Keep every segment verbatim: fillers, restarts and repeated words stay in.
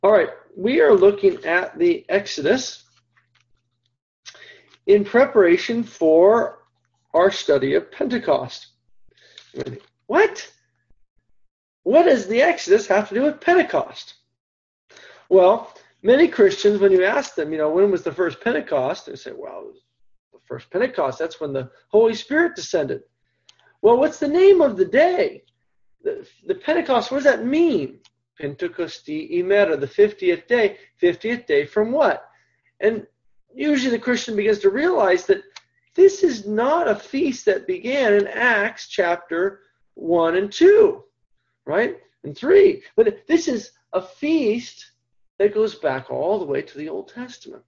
All right, we are looking at the Exodus in preparation for our study of Pentecost. What? What does the Exodus have to do with Pentecost? Well, many Christians, when you ask them, you know, when was the first Pentecost? They say, well, it was the first Pentecost. That's when the Holy Spirit descended. Well, what's the name of the day? The, the Pentecost, what does that mean? Pentecosti imera, the fiftieth day. fiftieth day from what? And usually the Christian begins to realize that this is not a feast that began in Acts chapter one and two, right? And three. But this is a feast that goes back all the way to the Old Testament.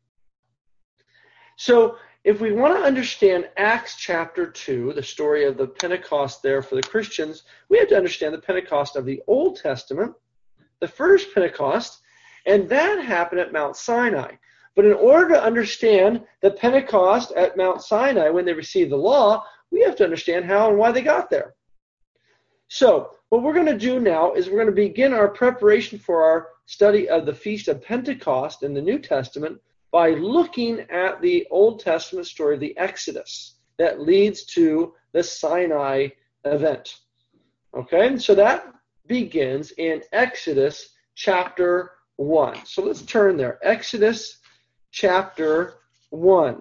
So if we want to understand Acts chapter two, the story of the Pentecost there for the Christians, we have to understand the Pentecost of the Old Testament, the first Pentecost, and that happened at Mount Sinai. But in order to understand the Pentecost at Mount Sinai when they received the law, we have to understand how and why they got there. So what we're going to do now is we're going to begin our preparation for our study of the Feast of Pentecost in the New Testament by looking at the Old Testament story of the Exodus that leads to the Sinai event. Okay, so that begins in Exodus chapter one. So let's turn there. Exodus chapter one.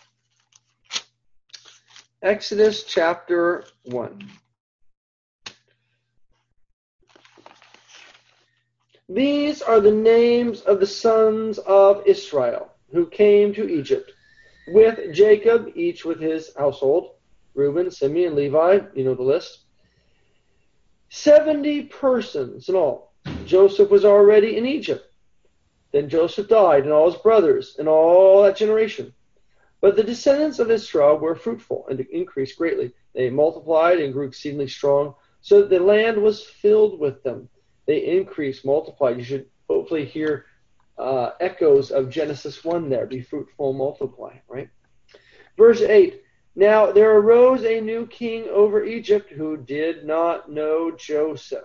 Exodus chapter one. These are the names of the sons of Israel who came to Egypt with Jacob, each with his household, Reuben, Simeon, Levi, you know the list. Seventy persons in all. Joseph was already in Egypt. Then Joseph died, and all his brothers, and all that generation. But the descendants of Israel were fruitful and increased greatly. They multiplied and grew exceedingly strong, so that the land was filled with them. They increased, multiplied. You should hopefully hear uh, echoes of Genesis one there. Be fruitful and multiply, right? Verse eight. Now there arose a new king over Egypt who did not know Joseph.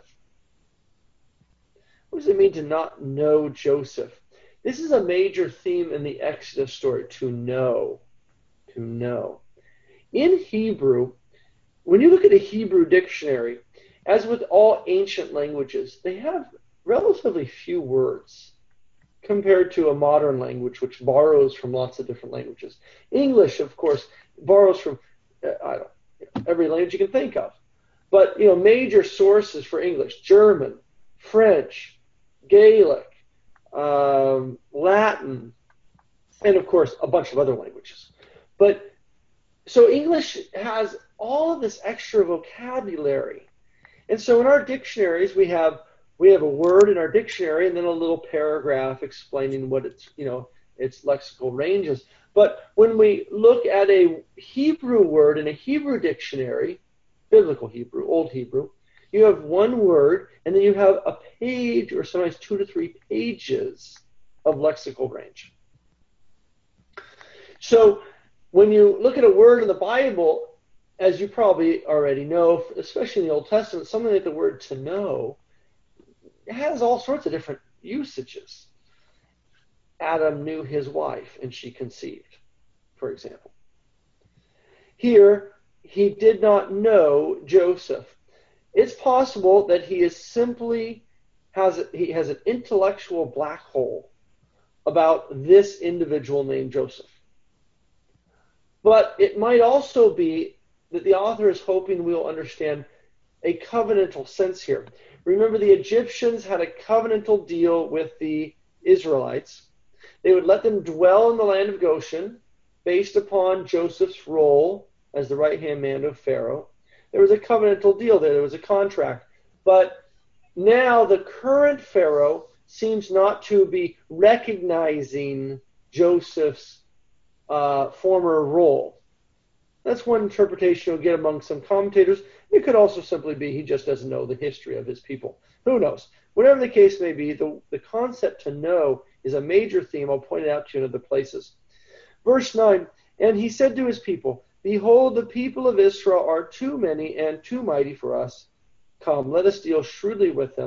What does it mean to not know Joseph? This is a major theme in the Exodus story, to know. To know. In Hebrew, when you look at a Hebrew dictionary, as with all ancient languages, they have relatively few words compared to a modern language which borrows from lots of different languages. English, of course, borrows from uh, I don't know, every language you can think of. But, you know, major sources for English: German, French, Gaelic, um, Latin, and of course a bunch of other languages. But so English has all of this extra vocabulary. And so in our dictionaries, we have we have a word in our dictionary and then a little paragraph explaining what its, you know, its lexical range is. But when we look at a Hebrew word in a Hebrew dictionary, biblical Hebrew, Old Hebrew, you have one word and then you have a page or sometimes two to three pages of lexical range. So when you look at a word in the Bible, as you probably already know, especially in the Old Testament, something like the word to know has all sorts of different usages. Adam knew his wife and she conceived, for example. Here, he did not know Joseph. It's possible that he is simply has he has an intellectual black hole about this individual named Joseph. But it might also be that the author is hoping we'll understand a covenantal sense here. Remember, the Egyptians had a covenantal deal with the Israelites. They would let them dwell in the land of Goshen based upon Joseph's role as the right-hand man of Pharaoh. There was a covenantal deal there. There was a contract. But now the current Pharaoh seems not to be recognizing Joseph's uh, former role. That's one interpretation you'll get among some commentators. It could also simply be he just doesn't know the history of his people. Who knows? Whatever the case may be, the, the concept to know is a major theme. I'll point it out to you in other places. Verse nine, and he said to his people, behold, the people of Israel are too many and too mighty for us. Come, let us deal shrewdly with them,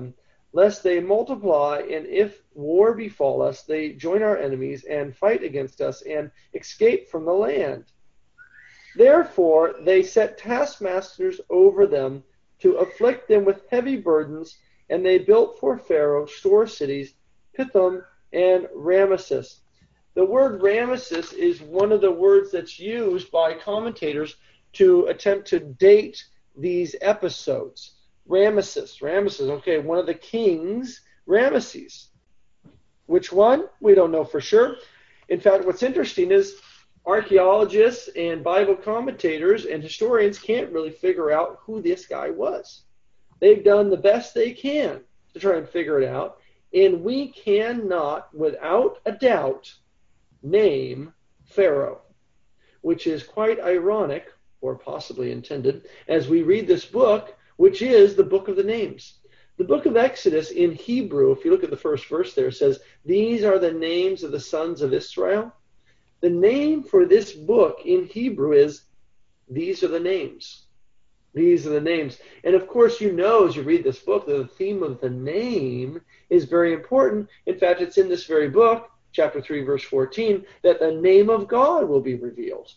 lest they multiply, and if war befall us, they join our enemies and fight against us and escape from the land. Therefore they set taskmasters over them to afflict them with heavy burdens, and they built for Pharaoh store cities, Pithom and Ramesses. The word Ramesses is one of the words that's used by commentators to attempt to date these episodes. Ramesses, Ramesses, okay, one of the kings, Ramesses. Which one? We don't know for sure. In fact, what's interesting is archaeologists and Bible commentators and historians can't really figure out who this guy was. They've done the best they can to try and figure it out, and we cannot, without a doubt, name Pharaoh, which is quite ironic, or possibly intended, as we read this book, which is the book of the names. The book of Exodus in Hebrew, if you look at the first verse there, says, "These are the names of the sons of Israel." The name for this book in Hebrew is, "These are the names." These are the names. And of course, you know as you read this book that the theme of the name is very important. In fact, it's in this very book, chapter three, verse fourteen, that the name of God will be revealed.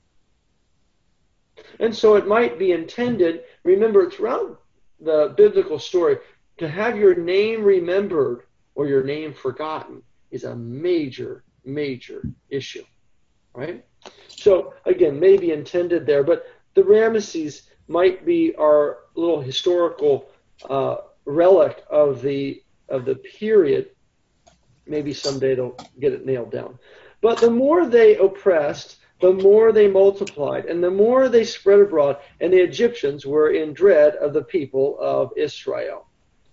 And so it might be intended, remember, throughout the biblical story, to have your name remembered or your name forgotten is a major, major issue, right? So, again, maybe intended there, but the Ramesses might be our little historical uh, relic of the of the period. Maybe someday they'll get it nailed down. But the more they oppressed, the more they multiplied, and the more they spread abroad, and the Egyptians were in dread of the people of Israel.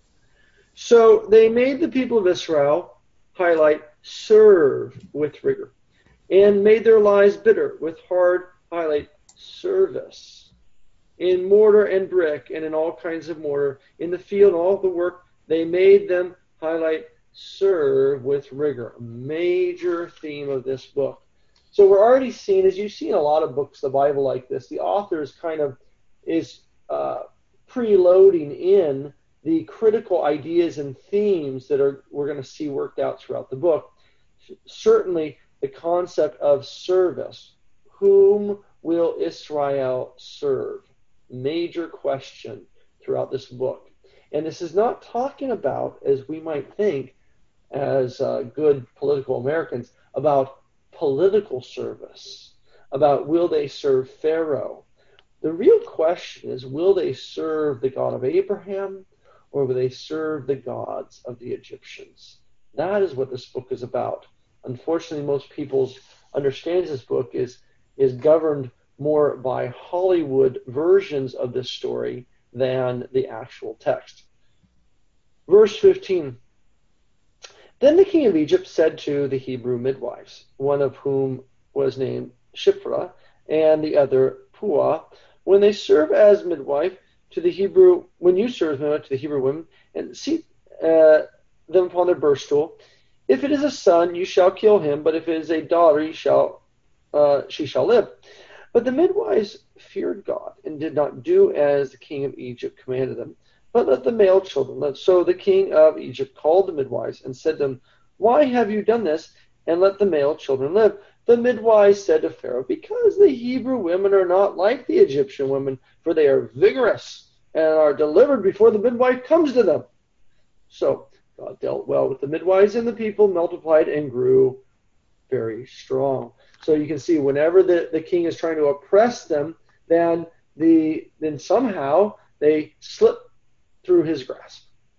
So they made the people of Israel, highlight, serve with rigor, and made their lives bitter with hard, highlight, service. In mortar and brick, and in all kinds of mortar, in the field, all the work, they made them, highlight, serve with rigor. A major theme of this book. So we're already seeing, as you've seen a lot of books, the Bible like this, the author is kind of is uh, preloading in the critical ideas and themes that are we're going to see worked out throughout the book. Certainly the concept of service. Whom will Israel serve? Major question throughout this book. And this is not talking about, as we might think, as uh, good political Americans, about political service, about will they serve Pharaoh. The real question is, will they serve the God of Abraham, or will they serve the gods of the Egyptians? That is what this book is about. Unfortunately, most people's understanding of this book is, is governed more by Hollywood versions of this story than the actual text. Verse fifteen. Then the king of Egypt said to the Hebrew midwives, one of whom was named Shiphrah, and the other Puah, when they serve as midwife to the Hebrew, when you serve as midwife to the Hebrew women, and seat uh, them upon their birth stool, if it is a son, you shall kill him, but if it is a daughter, you shall, uh, she shall live. But the midwives feared God and did not do as the king of Egypt commanded them, but let the male children live. So the king of Egypt called the midwives and said to them, "Why have you done this? And let the male children live." The midwives said to Pharaoh, "Because the Hebrew women are not like the Egyptian women, for they are vigorous and are delivered before the midwife comes to them." So God dealt well with the midwives, and the people multiplied and grew very strong. So you can see whenever the, the king is trying to oppress them, then the then somehow they slip through his grasp.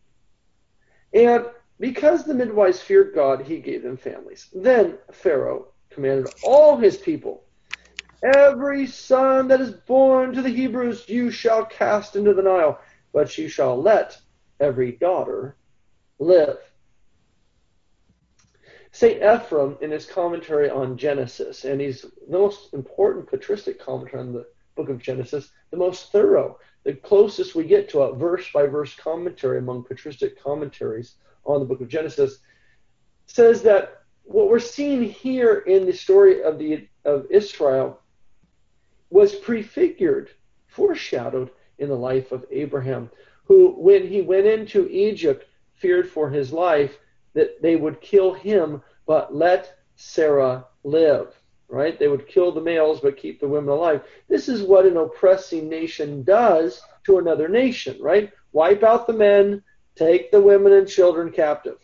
And because the midwives feared God, he gave them families. Then Pharaoh commanded all his people, "Every son that is born to the Hebrews you shall cast into the Nile, but you shall let every daughter live." Saint Ephrem, in his commentary on Genesis, and he's the most important patristic commentary on the book of Genesis, the most thorough, the closest we get to a verse-by-verse commentary among patristic commentaries on the book of Genesis, says that what we're seeing here in the story of the of Israel was prefigured, foreshadowed in the life of Abraham, who, when he went into Egypt feared for his life that they would kill him, but let Sarah live. Right? They would kill the males, but keep the women alive. This is what an oppressing nation does to another nation, right? Wipe out the men, take the women and children captive.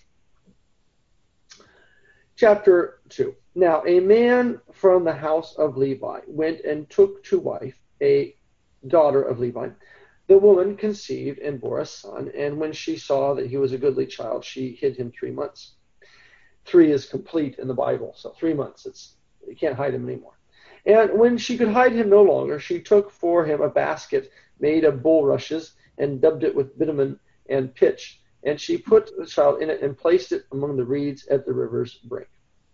Chapter two. Now, a man from the house of Levi went and took to wife a daughter of Levi. The woman conceived and bore a son, and when she saw that he was a goodly child, she hid him three months. Three is complete in the Bible, so three months. It's you can't hide him anymore. And when she could hide him no longer, she took for him a basket made of bulrushes and dubbed it with bitumen and pitch. And she put the child in it and placed it among the reeds at the river's brink.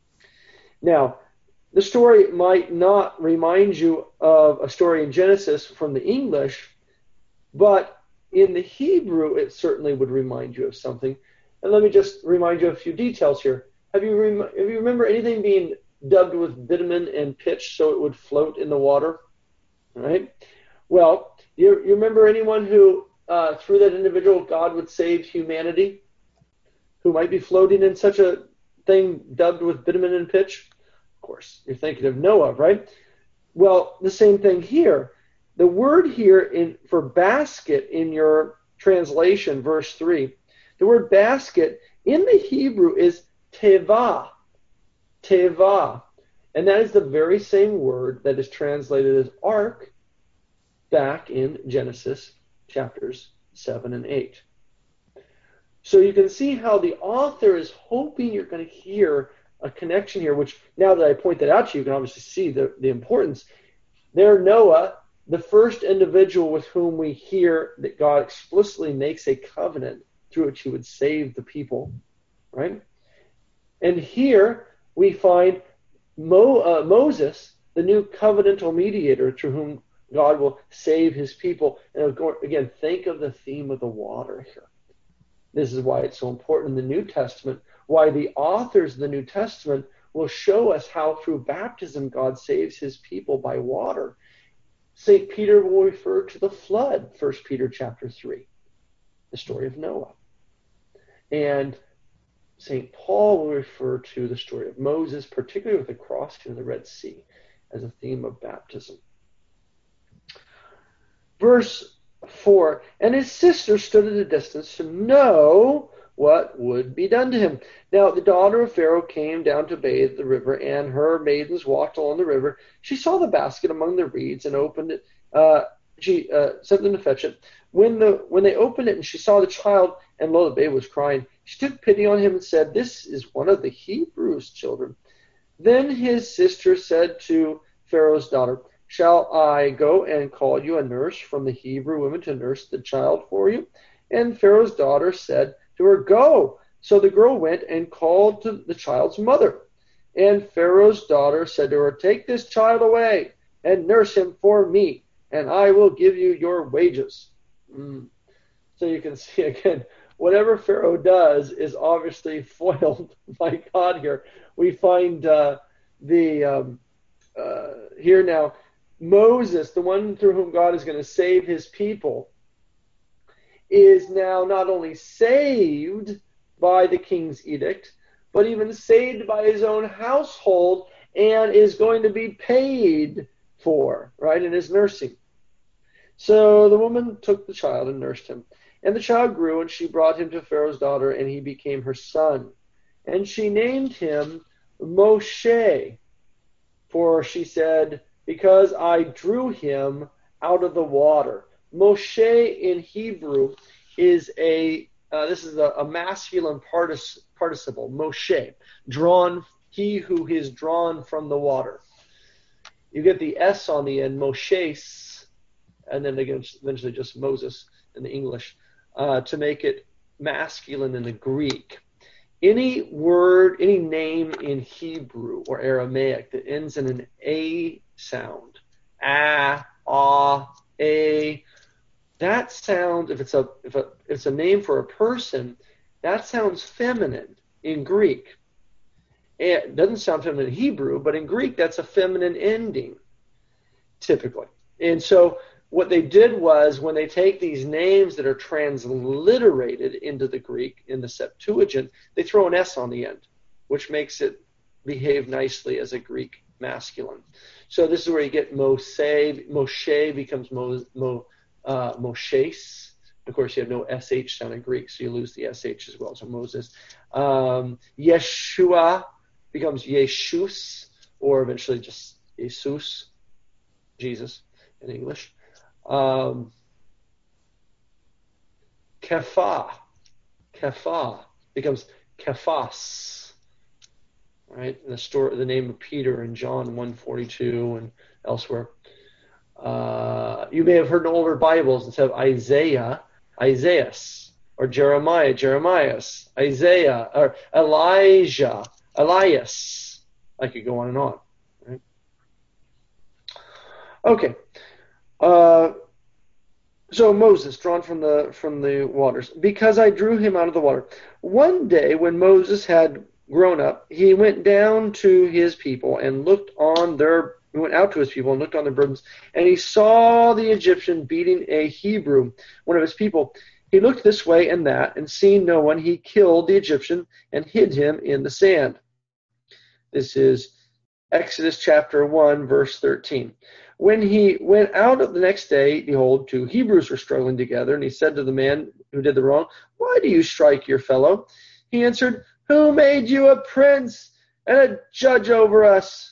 Now, the story might not remind you of a story in Genesis from the English, but in the Hebrew, it certainly would remind you of something. And let me just remind you of a few details here. Have you, rem- if you remember anything being dubbed with bitumen and pitch so it would float in the water? Right? Well, you, you remember anyone who, uh, through that individual, God would save humanity? Who might be floating in such a thing dubbed with bitumen and pitch? Of course, you're thinking of Noah, right? Well, the same thing here. The word here in for basket in your translation, verse three, the word basket in the Hebrew is teva. Teva. And that is the very same word that is translated as ark back in Genesis chapters seven and eight. So you can see how the author is hoping you're going to hear a connection here, which now that I point that out to you, you can obviously see the, the importance. There, Noah, the first individual with whom we hear that God explicitly makes a covenant through which he would save the people, right? And here we find Mo, uh, Moses, the new covenantal mediator through whom God will save his people. And again, think of the theme of the water here. This is why it's so important in the New Testament, why the authors of the New Testament will show us how through baptism God saves his people by water. Saint Peter will refer to the flood, First Peter chapter three, the story of Noah. And Saint Paul will refer to the story of Moses, particularly with the crossing of the Red Sea, as a theme of baptism. Verse four, and his sister stood at a distance to know what would be done to him. Now the daughter of Pharaoh came down to bathe at the river, and her maidens walked along the river. She saw the basket among the reeds and opened it. Uh, she uh, sent them to fetch it. When the when they opened it and she saw the child, and lo, the babe was crying, she took pity on him and said, "This is one of the Hebrews' children." Then his sister said to Pharaoh's daughter, "Shall I go and call you a nurse from the Hebrew women to nurse the child for you?" And Pharaoh's daughter said to her, "Go." So the girl went and called to the child's mother. And Pharaoh's daughter said to her, "Take this child away and nurse him for me, and I will give you your wages." Mm. So you can see again, whatever Pharaoh does is obviously foiled by God here. We find uh, the um, uh, here now, Moses, the one through whom God is going to save his people, is now not only saved by the king's edict, but even saved by his own household and is going to be paid for, right, in his nursing. So the woman took the child and nursed him. And the child grew, and she brought him to Pharaoh's daughter, and he became her son. And she named him Moshe, for she said, "Because I drew him out of the water." Moshe in Hebrew is a, uh, this is a, a masculine partic- participle, Moshe, drawn, he who is drawn from the water. You get the S on the end, Moshes, and then again, eventually just Moses in the English, uh, to make it masculine in the Greek. Any word, any name in Hebrew or Aramaic that ends in an A sound, ah, ah, a, that sound, if it's a if a if it's a name for a person, that sounds feminine in Greek. It doesn't sound feminine in Hebrew, but in Greek that's a feminine ending, typically. And so what they did was, when they take these names that are transliterated into the Greek in the Septuagint, they throw an S on the end, which makes it behave nicely as a Greek masculine. So this is where you get Moshe. Moshe becomes Mo, Mo, uh, Moshes. Of course, you have no S H sound in Greek, so you lose the S H as well. So Moses. Um, Yeshua becomes Yeshus, or eventually just Jesus, Jesus in English. Um, Kepha, Kepha becomes Kephas, right? In the story, the name of Peter in John one forty-two and elsewhere. Uh, you may have heard in older Bibles instead of Isaiah, Isaias, or Jeremiah, Jeremias, Isaiah, or Elijah, Elias. I could go on and on, right? Okay. Uh, so Moses, drawn from the from the waters, because I drew him out of the water. One day when Moses had grown up, he went down to his people and looked on their he went out to his people and looked on their burdens, and he saw the Egyptian beating a Hebrew, one of his people. He looked this way and that, and seeing no one, he killed the Egyptian and hid him in the sand. This is Exodus chapter one, verse thirteen. When he went out the next day, behold, two Hebrews were struggling together, and he said to the man who did the wrong, "Why do you strike your fellow?" He answered, "Who made you a prince and a judge over us?"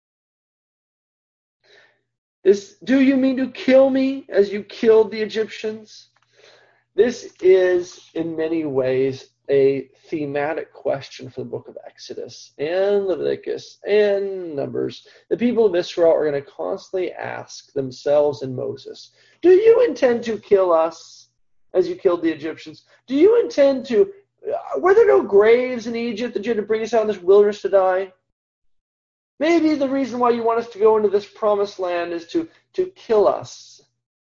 This, do you mean to kill me as you killed the Egyptians? This is, in many ways, a thematic question for the book of Exodus and Leviticus and Numbers. The people of Israel are going to constantly ask themselves and Moses, do you intend to kill us as you killed the Egyptians? Do you intend to, were there no graves in Egypt that you had to bring us out in this wilderness to die? Maybe the reason why you want us to go into this promised land is to, to kill us.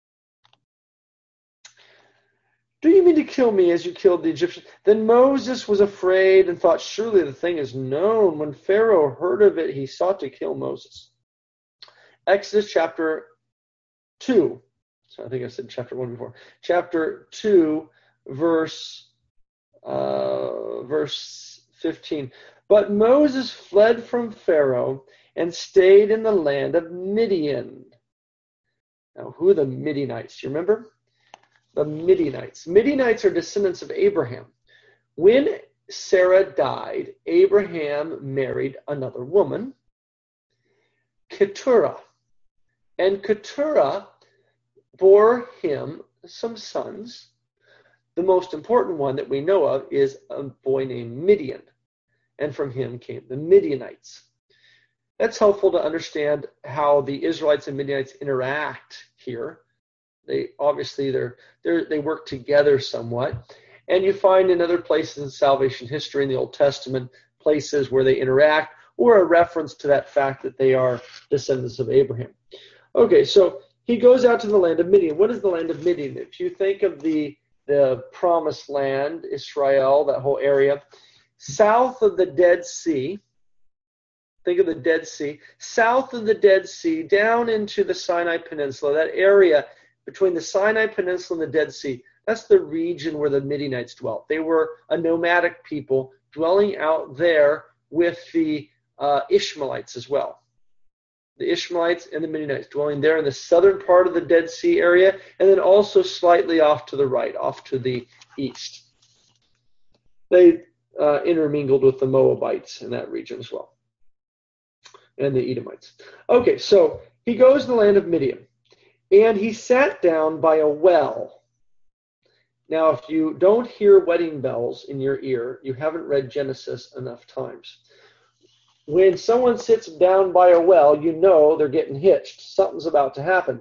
Do you mean to kill me as you killed the Egyptians? Then Moses was afraid and thought, surely the thing is known. When Pharaoh heard of it, he sought to kill Moses. Exodus chapter two. So I think I said chapter one before. Chapter two, verse, uh, verse fifteen. But Moses fled from Pharaoh and stayed in the land of Midian. Now, who are the Midianites? Do you remember? The Midianites. Midianites are descendants of Abraham. When Sarah died, Abraham married another woman, Keturah. And Keturah bore him some sons. The most important one that we know of is a boy named Midian. And from him came the Midianites. That's helpful to understand how the Israelites and Midianites interact here. They obviously they're, they're they work together somewhat, and you find in other places in salvation history in the Old Testament places where they interact, or a reference to that fact that they are descendants of Abraham. Okay, so he goes out to the land of Midian. What is the land of Midian? If you think of the the promised land, Israel, that whole area, south of the Dead Sea. Think of the Dead Sea, south of the Dead Sea, down into the Sinai Peninsula, that area between the Sinai Peninsula and the Dead Sea, that's the region where the Midianites dwelt. They were a nomadic people dwelling out there with the uh, Ishmaelites as well. The Ishmaelites and the Midianites dwelling there in the southern part of the Dead Sea area, and then also slightly off to the right, off to the east. They uh, intermingled with the Moabites in that region as well, and the Edomites. Okay, so he goes to the land of Midian. And he sat down by a well. Now, if you don't hear wedding bells in your ear, you haven't read Genesis enough times. When someone sits down by a well, you know they're getting hitched. Something's about to happen.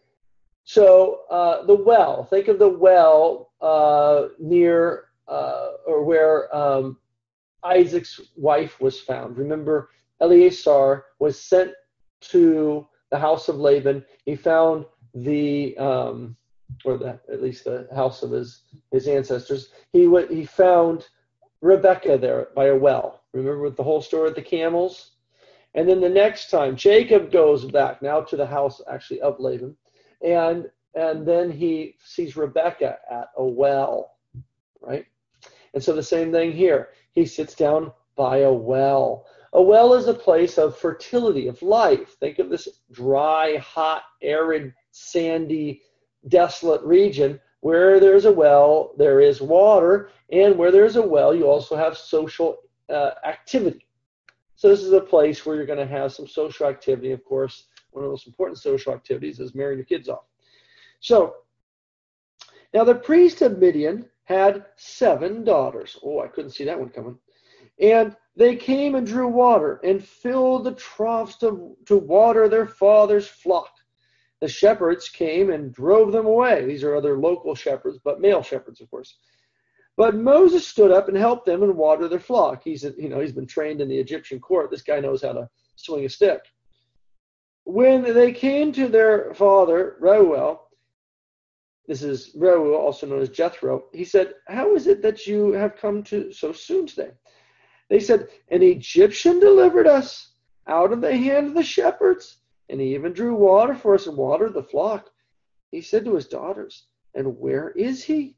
So uh, the well, think of the well uh, near uh, or where um, Isaac's wife was found. Remember, Eleazar was sent to the house of Laban. He found the, um, or the, at least the house of his, his ancestors. He went, he found Rebekah there by a well. Remember with the whole story with the camels? And then the next time, Jacob goes back now to the house actually of Laban. And and then he sees Rebekah at a well, right? And so the same thing here. He sits down by a well. A well is a place of fertility, of life. Think of this dry, hot, arid, sandy, desolate region. Where there's a well, there is water. And where there's a well, you also have social uh, activity. So this is a place where you're going to have some social activity. Of course, one of the most important social activities is marrying your kids off. So, now the priest of Midian had seven daughters. Oh, I couldn't see that one coming. And they came and drew water and filled the troughs to, to water their father's flock. The shepherds came and drove them away. These are other local shepherds, but male shepherds, of course. But Moses stood up and helped them and water their flock. He's, you know, he's been trained in the Egyptian court. This guy knows how to swing a stick. When they came to their father, Reuel, this is Reuel, also known as Jethro, he said, "How is it that you have come to so soon today?" They said, "An Egyptian delivered us out of the hand of the shepherds, and he even drew water for us and watered the flock." He said to his daughters, "And where is he?"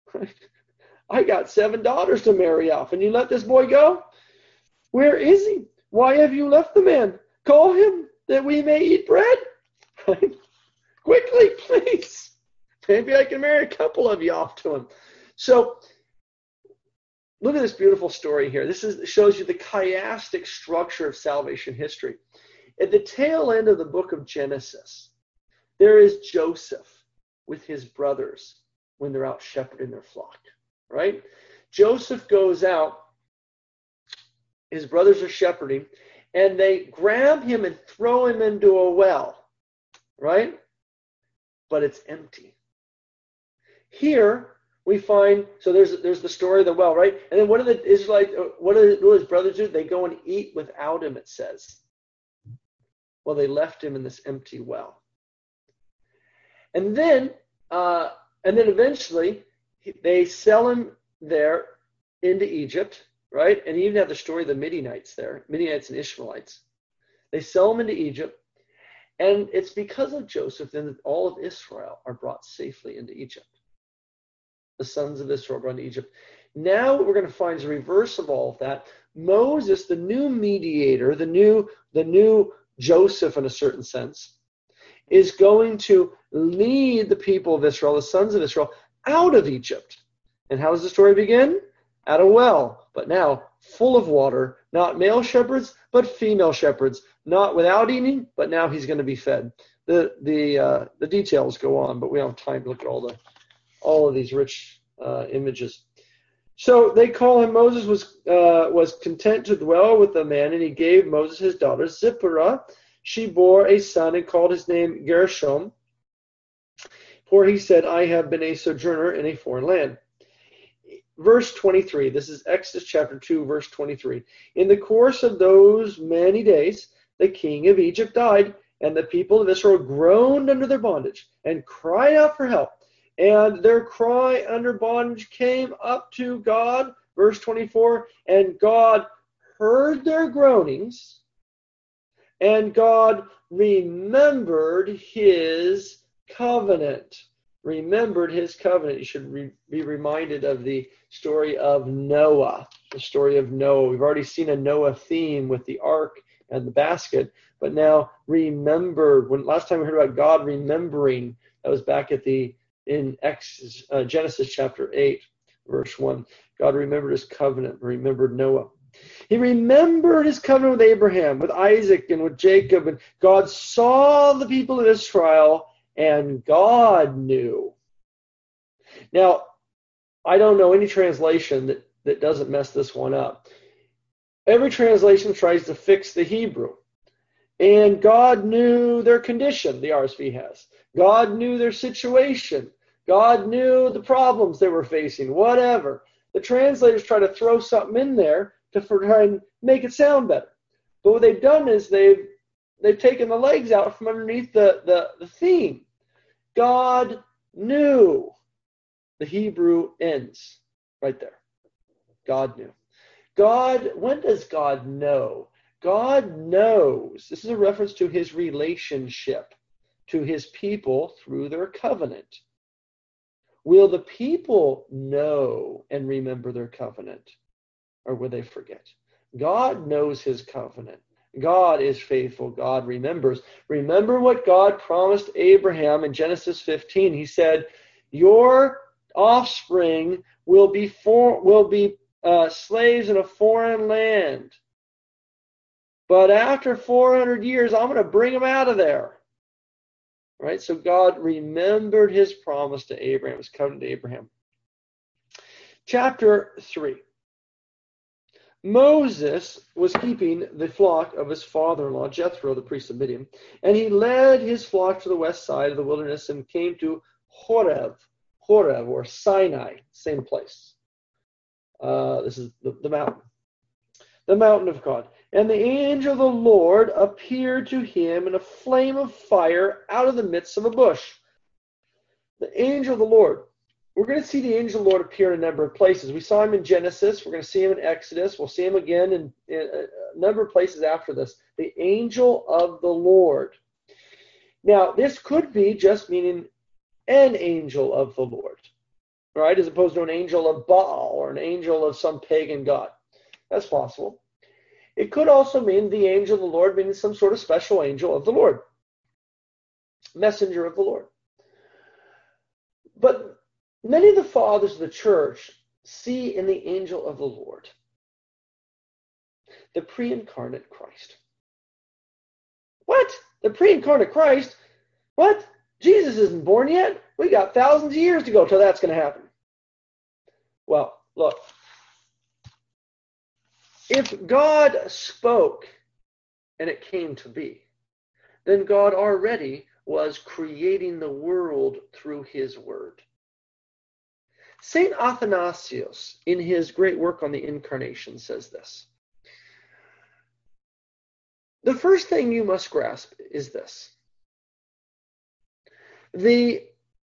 I got seven daughters to marry off, and you let this boy go? Where is he? Why have you left the man? Call him, that we may eat bread. Quickly, please. Maybe I can marry a couple of you off to him. So, look at this beautiful story here. This is, shows you the chiastic structure of salvation history. At the tail end of the book of Genesis, there is Joseph with his brothers when they're out shepherding their flock, right? Joseph goes out, his brothers are shepherding, and they grab him and throw him into a well, right? But it's empty. Here we find, so there's there's the story of the well, right? And then what do the Israelites, what do, what do his brothers do? They go and eat without him, it says. Well, they left him in this empty well. And then, uh, and then eventually, they sell him there into Egypt, right? And you even have the story of the Midianites there, Midianites and Ishmaelites. They sell him into Egypt, and it's because of Joseph then that all of Israel are brought safely into Egypt. The sons of Israel brought into Egypt. Now what we're going to find is a reverse of all of that. Moses, the new mediator, the new, the new Joseph in a certain sense, is going to lead the people of Israel, the sons of Israel, out of Egypt. And how does the story begin? At a well, but now full of water, not male shepherds, but female shepherds, not without eating, but now he's going to be fed. The the uh, the details go on, but we don't have time to look at all the all of these rich uh, images. So they call him, Moses was uh, was content to dwell with the man, and he gave Moses his daughter Zipporah. She bore a son and called his name Gershom, for he said, "I have been a sojourner in a foreign land." Verse twenty-three, this is Exodus chapter two, verse twenty-three. In the course of those many days, the king of Egypt died, and the people of Israel groaned under their bondage and cried out for help. And their cry under bondage came up to God, verse twenty-four, and God heard their groanings, and God remembered his covenant. Remembered his covenant. You should re- be reminded of the story of Noah, the story of Noah. We've already seen a Noah theme with the ark and the basket, but now remembered. When last time we heard about God remembering, that was back at the in Exodus, uh, Genesis chapter eight, verse one. God remembered his covenant, remembered Noah. He remembered his covenant with Abraham, with Isaac, and with Jacob, and God saw the people of Israel, and God knew. Now, I don't know any translation that, that doesn't mess this one up. Every translation tries to fix the Hebrew. And God knew their condition, the R S V has. God knew their situation. God knew the problems they were facing, whatever. The translators try to throw something in there to try and make it sound better. But what they've done is they've they've taken the legs out from underneath the, the, the theme. God knew. The Hebrew ends right there. God knew. God, when does God know? God knows. This is a reference to his relationship. to his people through their covenant. Will the people know and remember their covenant, or will they forget? God knows his covenant. God is faithful. God remembers. Remember what God promised Abraham in Genesis fifteen. He said, your offspring will be for, will be uh, slaves in a foreign land. But after four hundred years, I'm going to bring them out of there. Right? So God remembered his promise to Abraham, his covenant to Abraham. Chapter three. Moses was keeping the flock of his father-in-law, Jethro, the priest of Midian, and he led his flock to the west side of the wilderness and came to Horeb, Horeb or Sinai, same place. Uh, this is the, the mountain, the mountain of God. And the angel of the Lord appeared to him in a flame of fire out of the midst of a bush. The angel of the Lord. We're going to see the angel of the Lord appear in a number of places. We saw him in Genesis. We're going to see him in Exodus. We'll see him again in, in a number of places after this. The angel of the Lord. Now, this could be just meaning an angel of the Lord, right? As opposed to an angel of Baal or an angel of some pagan god. That's possible. It could also mean the angel of the Lord, meaning some sort of special angel of the Lord. Messenger of the Lord. But many of the fathers of the church see in the angel of the Lord the pre-incarnate Christ. What? The pre-incarnate Christ? What? Jesus isn't born yet? We got thousands of years to go till that's going to happen. Well, look. If God spoke and it came to be, then God already was creating the world through his word. Saint Athanasius, in his great work on the Incarnation, says this. The first thing you must grasp is this. The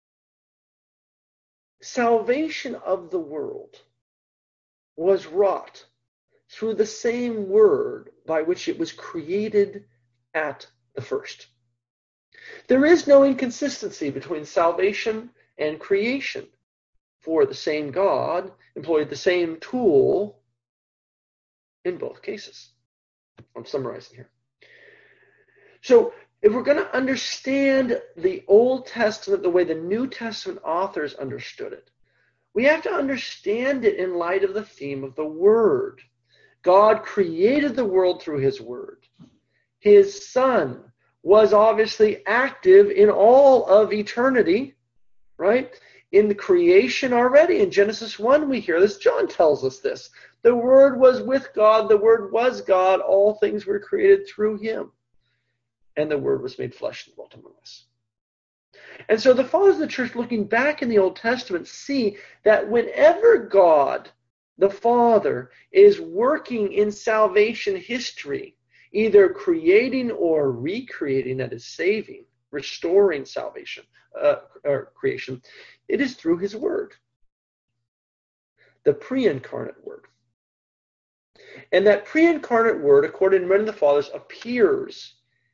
salvation of the world was wrought through the same word by which it was created at the first. There is no inconsistency between salvation and creation, for the same God employed the same tool in both cases. I'm summarizing here. So, if we're going to understand the Old Testament the way the New Testament authors understood it, we have to understand it in light of the theme of the Word. God created the world through his word. His Son was obviously active in all of eternity, right? In the creation already. In Genesis one, we hear this. John tells us this. The Word was with God. The Word was God. All things were created through him. And the Word was made flesh and dwelt among us. And so the fathers of the church, looking back in the Old Testament, see that whenever God, the Father, is working in salvation history, either creating or recreating, that is saving, restoring salvation, uh, or creation, it is through his word, the pre-incarnate word. And that pre-incarnate word, according to many of the fathers, appears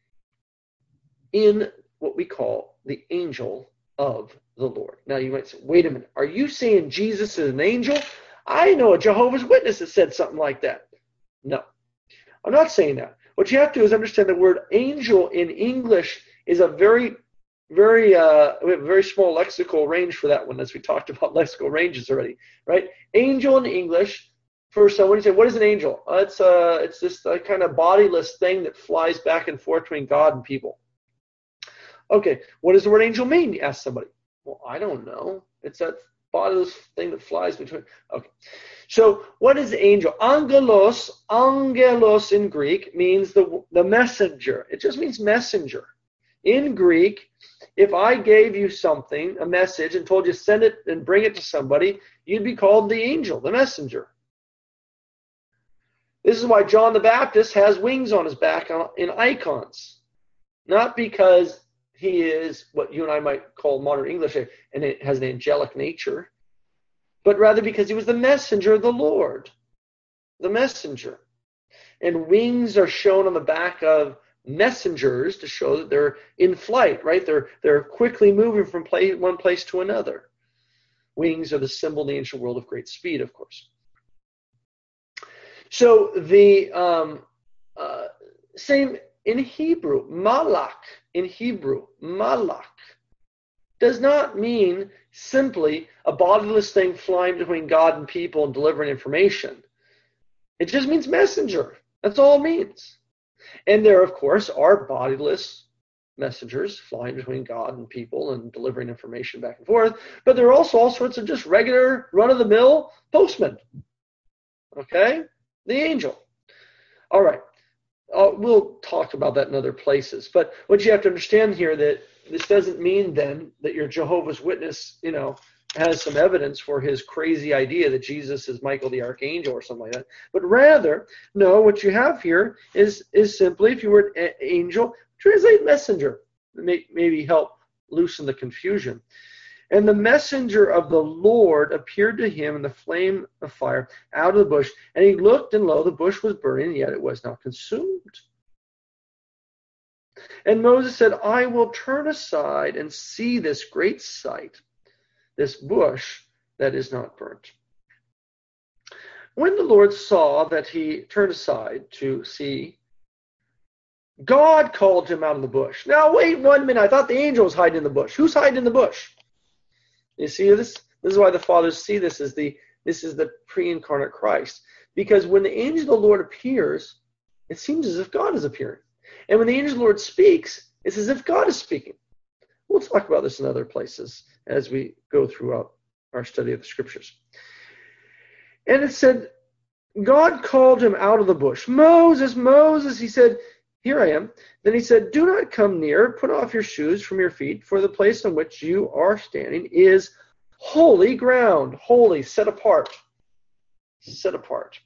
in what we call the angel of the Lord. Now you might say, wait a minute, are you saying Jesus is an angel? I know a Jehovah's Witness that said something like that. No, I'm not saying that. What you have to do is understand the word angel in English is a very, very, uh, we have a very small lexical range for that one, as we talked about lexical ranges already, right? Angel in English, for someone, you say, what is an angel? Uh, it's uh, it's this uh, kind of bodiless thing that flies back and forth between God and people. Okay, what does the word angel mean? You ask somebody. Well, I don't know. It's that bodiless thing that flies between. Okay, so what is angel? Angelos, angelos in Greek means the the messenger. It just means messenger. In Greek, if I gave you something, a message, and told you send it and bring it to somebody, you'd be called the angel, the messenger. This is why John the Baptist has wings on his back in icons. Not because he is what you and I might call modern English, and it has an angelic nature, but rather because he was the messenger of the Lord. The messenger. And wings are shown on the back of messengers to show that they're in flight, right? They're they're quickly moving from place, one place to another. Wings are the symbol in the ancient world of great speed, of course. So the um, uh, same in Hebrew, malach in Hebrew, malach does not mean simply a bodiless thing flying between God and people and delivering information. It just means messenger. That's all it means. And there, of course, are bodiless messengers flying between God and people and delivering information back and forth. But there are also all sorts of just regular, run-of-the-mill postmen. Okay? The angel. All right. Uh, we'll talk about that in other places. But what you have to understand here that this doesn't mean then that your Jehovah's Witness, you know, has some evidence for his crazy idea that Jesus is Michael the Archangel or something like that. But rather, no, what you have here is is simply, if you were an angel, translate messenger. May, maybe help loosen the confusion. And the messenger of the Lord appeared to him in the flame of fire out of the bush. And he looked, and lo, the bush was burning, yet it was not consumed. And Moses said, I will turn aside and see this great sight, this bush that is not burnt. When the Lord saw that he turned aside to see, God called him out of the bush. Now, wait one minute. I thought the angel was hiding in the bush. Who's hiding in the bush? You see this? This is why the fathers see this as the this is the pre-incarnate Christ. Because when the angel of the Lord appears, it seems as if God is appearing. And when the angel of the Lord speaks, it's as if God is speaking. We'll talk about this in other places as we go throughout our study of the scriptures. And it said, God called him out of the bush. Moses, Moses, he said, here I am. Then he said, do not come near, put off your shoes from your feet, for the place on which you are standing is holy ground. Holy, set apart. Set apart.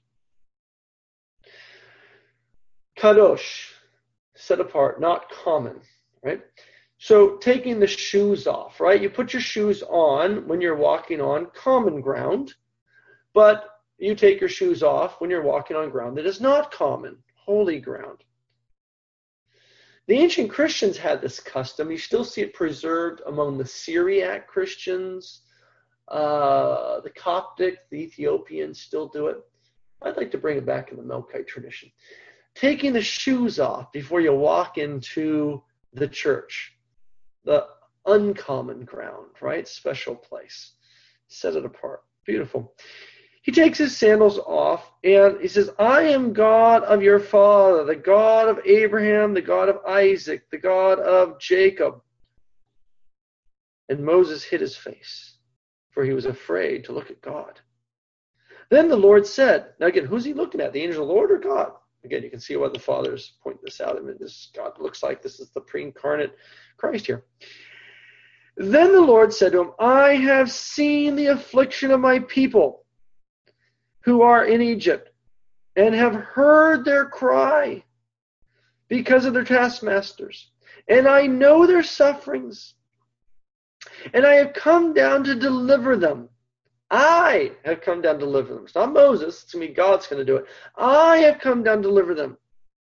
Kadosh, set apart, not common, right? So taking the shoes off, right? You put your shoes on when you're walking on common ground, but you take your shoes off when you're walking on ground that is not common, holy ground. The ancient Christians had this custom. You still see it preserved among the Syriac Christians. Uh, the Coptic, the Ethiopians still do it. I'd like to bring it back in the Melkite tradition. Taking the shoes off before you walk into the church. The uncommon ground, right? Special place. Set it apart. Beautiful. He takes his sandals off and he says, I am God of your father, the God of Abraham, the God of Isaac, the God of Jacob. And Moses hid his face, for he was afraid to look at God. Then the Lord said, now again, who's he looking at? The angel of the Lord or God? Again, you can see why the fathers point this out. I mean, this God looks like this is the pre-incarnate Christ here. Then the Lord said to him, I have seen the affliction of my people who are in Egypt, and have heard their cry because of their taskmasters. And I know their sufferings. And I have come down to deliver them. I have come down to deliver them. It's not Moses. It's going to be God's going to do it. I have come down to deliver them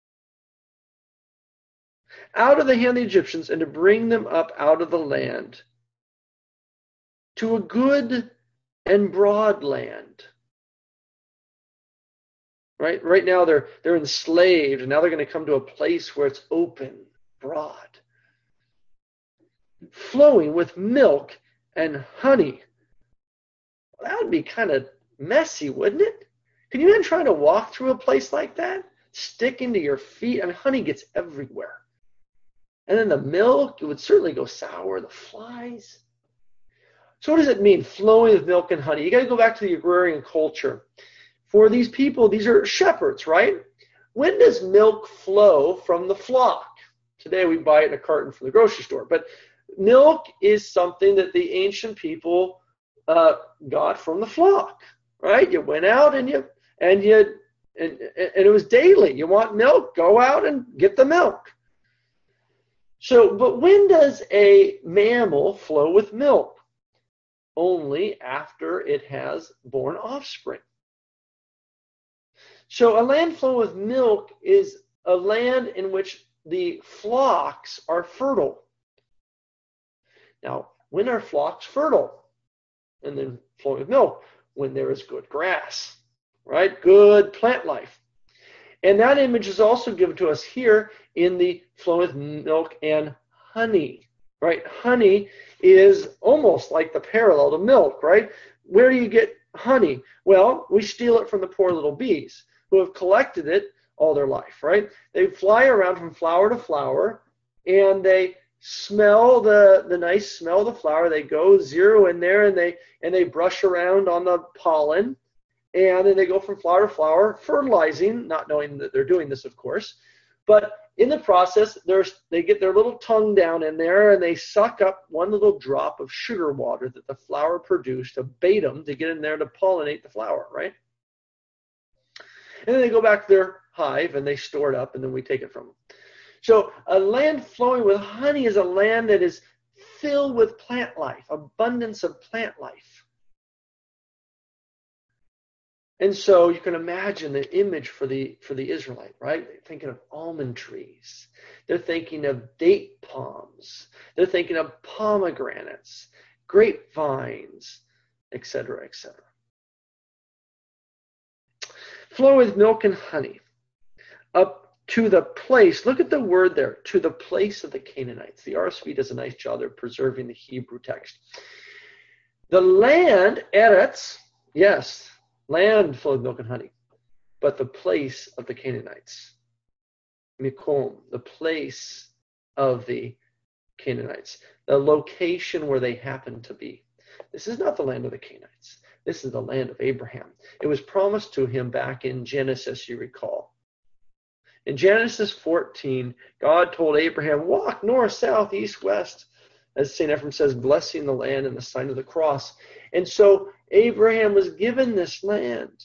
out of the hand of the Egyptians and to bring them up out of the land to a good and broad land. Right? Right now they're they're enslaved, and now they're going to come to a place where it's open, broad, flowing with milk and honey. Well, that would be kind of messy, wouldn't it? Can you imagine trying to walk through a place like that? Sticking to your feet, and honey gets everywhere. And then the milk, it would certainly go sour, the flies. So what does it mean, flowing with milk and honey? You got to go back to the agrarian culture. For these people, these are shepherds, right? When does milk flow from the flock? Today we buy it in a carton from the grocery store. But milk is something that the ancient people uh, got from the flock, right? You went out and you and you and, and it was daily. You want milk? Go out and get the milk. So, but when does a mammal flow with milk? Only after it has borne offspring. So a land flowing with milk is a land in which the flocks are fertile. Now, when are flocks fertile? And then flowing with milk, when there is good grass, right? Good plant life. And that image is also given to us here in the flowing with milk and honey, right? Honey is almost like the parallel to milk, right? Where do you get honey? Well, we steal it from the poor little bees who have collected it all their life, right? They fly around from flower to flower, and they smell the, the nice smell of the flower. They go zero in there, and they and they brush around on the pollen, and then they go from flower to flower, fertilizing, not knowing that they're doing this, of course. But in the process, there's, they get their little tongue down in there, and they suck up one little drop of sugar water that the flower produced to bait them to get in there to pollinate the flower, right? And then they go back to their hive, and they store it up, and then we take it from them. So a land flowing with honey is a land that is filled with plant life, abundance of plant life. And so you can imagine the image for the for the Israelite, right? They're thinking of almond trees. They're thinking of date palms. They're thinking of pomegranates, grapevines, et cetera, et cetera. Flow with milk and honey up to the place. Look at the word there, to the place of the Canaanites. The R S V does a nice job of preserving the Hebrew text. The land, Eretz, yes, land flowed with milk and honey, but the place of the Canaanites, Mikom, the place of the Canaanites, the location where they happen to be. This is not the land of the Canaanites. This is the land of Abraham. It was promised to him back in Genesis, you recall. In Genesis fourteen, God told Abraham, walk north, south, east, west, as Saint Ephraim says, blessing the land and the sign of the cross. And so Abraham was given this land.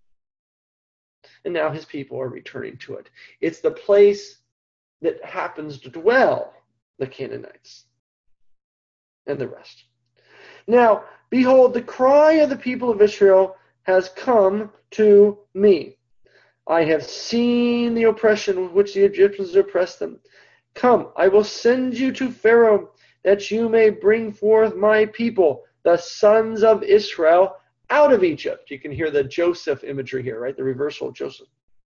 And now his people are returning to it. It's the place that happens to dwell the Canaanites and the rest. Now, behold, the cry of the people of Israel has come to me. I have seen the oppression with which the Egyptians oppressed them. Come, I will send you to Pharaoh, that you may bring forth my people, the sons of Israel, out of Egypt. You can hear the Joseph imagery here, right? The reversal of Joseph.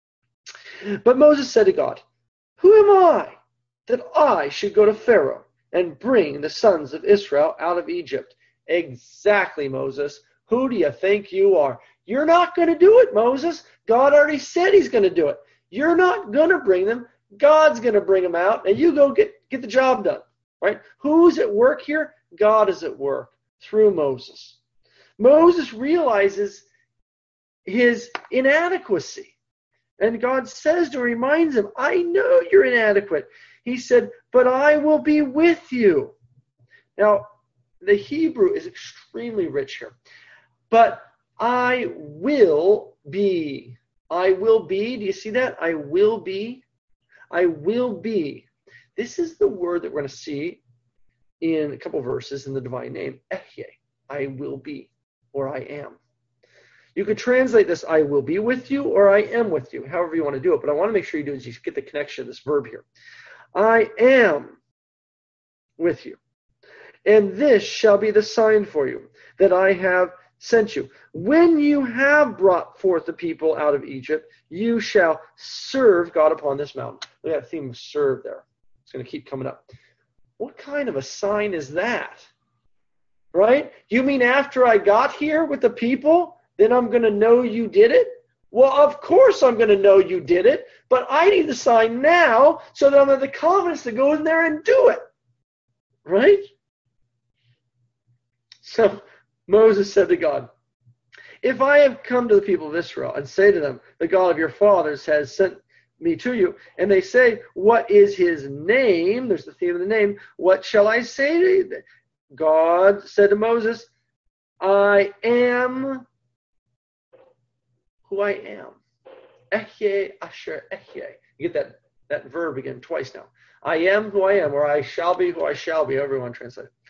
But Moses said to God, who am I that I should go to Pharaoh and bring the sons of Israel out of Egypt? Exactly, Moses. Who do you think you are? You're not going to do it, Moses. God already said he's going to do it. You're not going to bring them. God's going to bring them out, and you go get, get the job done, right? Who's at work here? God is at work through Moses. Moses realizes his inadequacy, and God says to him, reminds him, I know you're inadequate. He said, but I will be with you. Now, the Hebrew is extremely rich here. But I will be. I will be. Do you see that? I will be. I will be. This is the word that we're going to see in a couple verses in the divine name, Ehyeh. I will be, or I am. You could translate this, I will be with you, or I am with you, however you want to do it. But I want to make sure you do is you get the connection of this verb here. I am with you. And this shall be the sign for you, that I have sent you. When you have brought forth the people out of Egypt, you shall serve God upon this mountain. Look at that theme of serve there. It's going to keep coming up. What kind of a sign is that? Right? You mean after I got here with the people, then I'm going to know you did it? Well, of course I'm going to know you did it, but I need the sign now so that I'm have the confidence to go in there and do it. Right? So Moses said to God, if I have come to the people of Israel and say to them, the God of your fathers has sent me to you, and they say, what is his name? There's the theme of the name. What shall I say to you? God said to Moses, I am who I am. Ehyeh asher ehyeh. You get that, that verb again twice now. I am who I am, or I shall be who I shall be, however you want to translate it.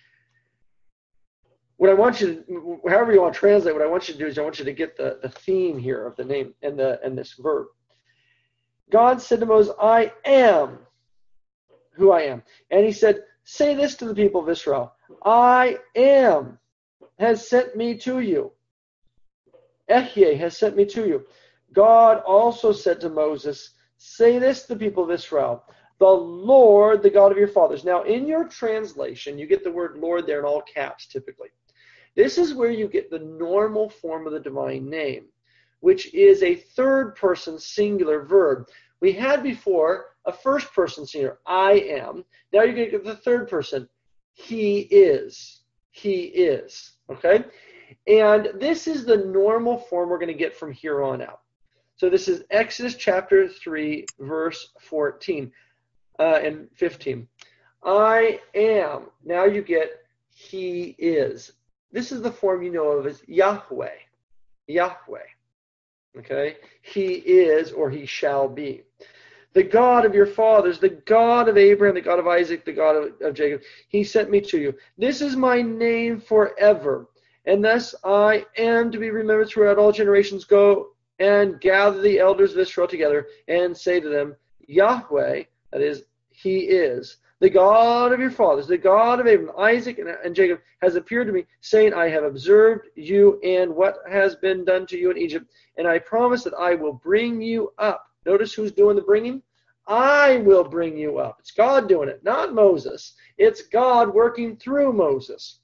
What I want you to, however you want to translate, what I want you to do is I want you to get the, the theme here of the name and the and this verb. God said to Moses, I am who I am. And he said, say this to the people of Israel, I am has sent me to you. Ehyeh has sent me to you. God also said to Moses, say this to the people of Israel, the Lord, the God of your fathers. Now, in your translation, you get the word Lord there in all caps typically. This is where you get the normal form of the divine name, which is a third person singular verb. We had before a first person singular, I am. Now you're going to get the third person, he is. He is. Okay? And this is the normal form we're going to get from here on out. So this is Exodus chapter three, verse fourteen uh, and fifteen. I am. Now you get he is. This is the form you know of as Yahweh. Yahweh. Okay? He is or he shall be. The God of your fathers, the God of Abraham, the God of Isaac, the God of, of Jacob, he sent me to you. This is my name forever. And thus I am to be remembered throughout all generations. Go and gather the elders of Israel together and say to them, Yahweh, that is, he is, the God of your fathers, the God of Abraham, Isaac, and, and Jacob, has appeared to me, saying, I have observed you and what has been done to you in Egypt, and I promise that I will bring you up. Notice who's doing the bringing? I will bring you up. It's God doing it, not Moses. It's God working through Moses.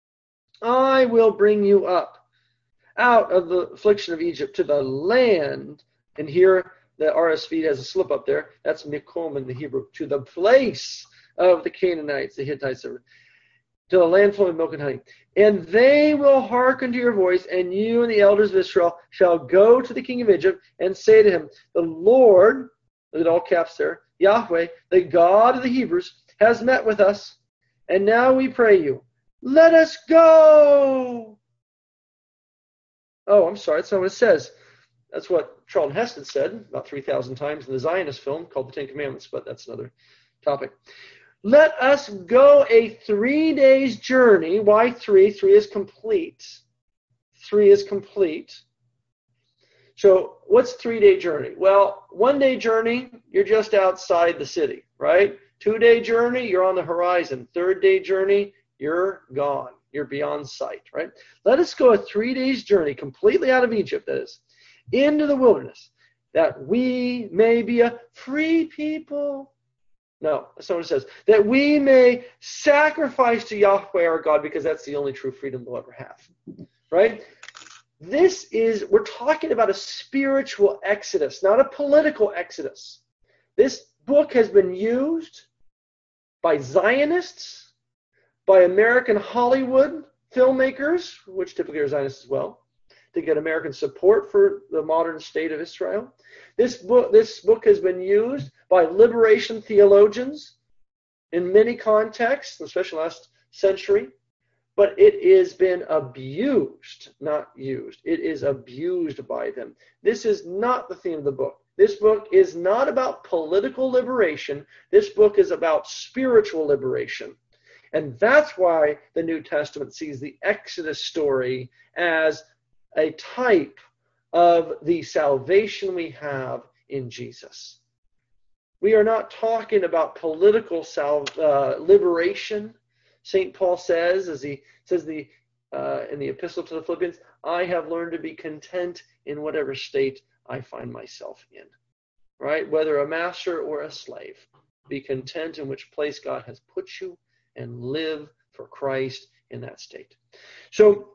I will bring you up out of the affliction of Egypt to the land. And here the R S V has a slip up there. That's Mikom in the Hebrew. To the place of the Canaanites, the Hittites, to the land flowing with milk and honey. And they will hearken to your voice, and you and the elders of Israel shall go to the king of Egypt and say to him, the Lord, look at all caps there, Yahweh, the God of the Hebrews, has met with us. And now we pray you, let us go. Oh, I'm sorry, that's not what it says. That's what Charlton Heston said about three thousand times in the Zionist film called The Ten Commandments, but that's another topic. Let us go a three days journey. Why three? Three is complete. Three is complete. So what's three-day journey? Well, one-day journey, you're just outside the city, right? Two-day journey, you're on the horizon. Third-day journey, you're gone. You're beyond sight, right? Let us go a three days journey completely out of Egypt, that is, into the wilderness, that we may be a free people. No, that's not what it says. That we may sacrifice to Yahweh our God, because that's the only true freedom we'll ever have, right? This is, we're talking about a spiritual exodus, not a political exodus. This book has been used by Zionists, by American Hollywood filmmakers, which typically are Zionists as well, to get American support for the modern state of Israel. This book, this book has been used by liberation theologians in many contexts, especially last century, but it has been abused, not used. It is abused by them. This is not the theme of the book. This book is not about political liberation. This book is about spiritual liberation. And that's why the New Testament sees the Exodus story as a type of the salvation we have in Jesus. We are not talking about political sal- uh, liberation. Saint Paul says, as he says the uh, in the Epistle to the Philippians, I have learned to be content in whatever state I find myself in. Right? Whether a master or a slave, be content in which place God has put you, and live for Christ in that state. So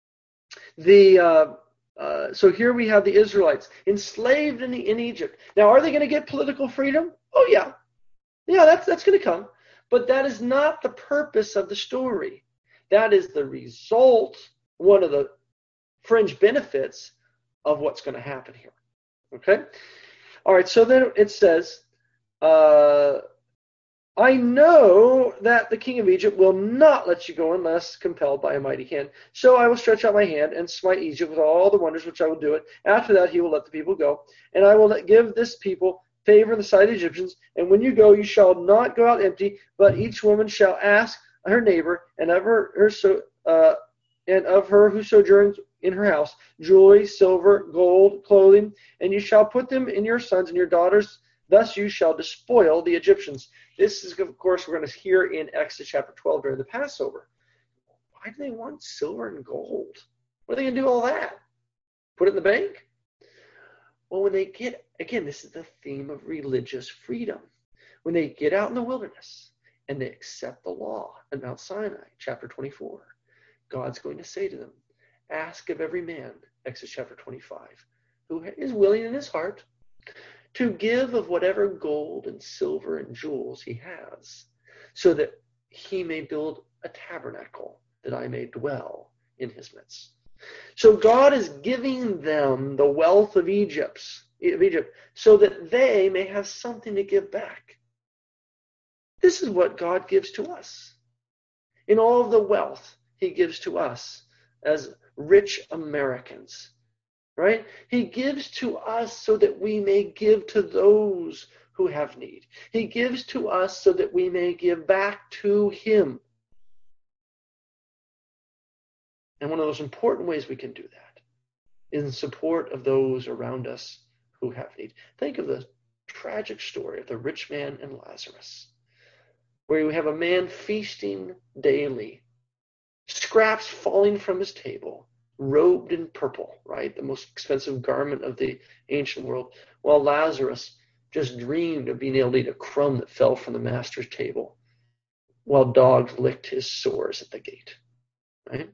the uh, uh, so here we have the Israelites enslaved in, in Egypt. Now, are they going to get political freedom? Oh yeah, yeah, that's that's going to come. But that is not the purpose of the story. That is the result, one of the fringe benefits of what's going to happen here. Okay. All right. So then it says. Uh, I know that the king of Egypt will not let you go unless compelled by a mighty hand. So I will stretch out my hand and smite Egypt with all the wonders which I will do it. After that he will let the people go. And I will let, give this people favor in the sight of the Egyptians. And when you go, you shall not go out empty, but each woman shall ask her neighbor and of her, her so, uh, and of her who sojourns in her house, jewelry, silver, gold, clothing, and you shall put them in your sons and your daughters' Thus you shall despoil the Egyptians. This is, of course, we're going to hear in Exodus chapter twelve during the Passover. Why do they want silver and gold? What are they going to do all that? Put it in the bank? Well, when they get, again, this is the theme of religious freedom. When they get out in the wilderness and they accept the law at Mount Sinai, chapter twenty-four, God's going to say to them, ask of every man, Exodus chapter twenty-five, who is willing in his heart to give of whatever gold and silver and jewels he has, so that he may build a tabernacle, that I may dwell in his midst. So God is giving them the wealth of Egypt, of Egypt, so that they may have something to give back. This is what God gives to us. In all of the wealth he gives to us as rich Americans, right? He gives to us so that we may give to those who have need. He gives to us so that we may give back to him. And one of those important ways we can do that is in support of those around us who have need. Think of the tragic story of the rich man and Lazarus, where you have a man feasting daily, scraps falling from his table, robed in purple, right, the most expensive garment of the ancient world, while Lazarus just dreamed of being able to eat a crumb that fell from the master's table, while dogs licked his sores at the gate, right?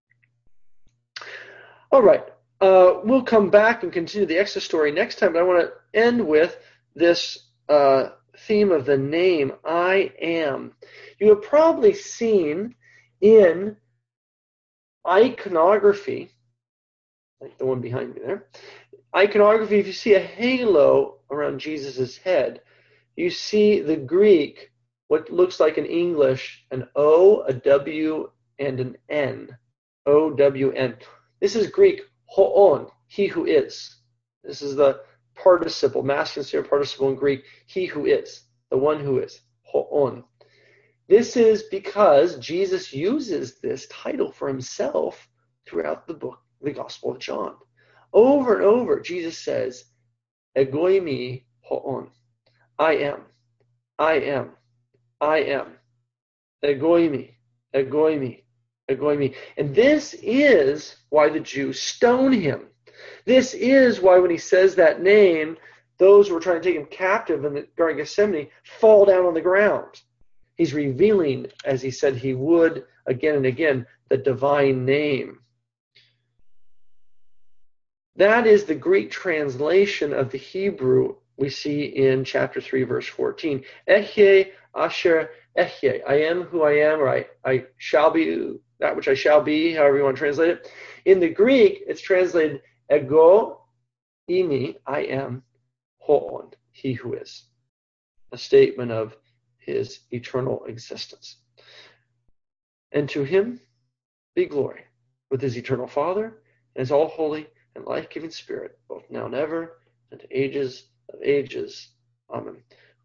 All right, uh, we'll come back and continue the Exodus story next time, but I want to end with this uh, theme of the name, I am. You have probably seen in iconography, like the one behind me there, iconography, if you see a halo around Jesus' head, you see the Greek, what looks like in English, an O, a W, and an N. O W N. This is Greek, hoon, he who is. This is the participle, masculine singular participle in Greek, he who is, the one who is, hoon. This is because Jesus uses this title for himself throughout the book, the Gospel of John. Over and over, Jesus says, egoimi hoon, I am, I am, I am, egoimi, egoimi, egoimi. And this is why the Jews stone him. This is why when he says that name, those who were trying to take him captive in the Garden of Gethsemane fall down on the ground. He's revealing, as he said he would again and again, the divine name. That is the Greek translation of the Hebrew we see in chapter three, verse fourteen. Ehyeh asher ehyeh. I am who I am, or I, I shall be that which I shall be, however you want to translate it. In the Greek, it's translated ego imi, I am, hoon, he who is. A statement of his eternal existence. And to him be glory with his eternal Father and his all-holy and life-giving Spirit, both now and ever, and to ages of ages. Amen.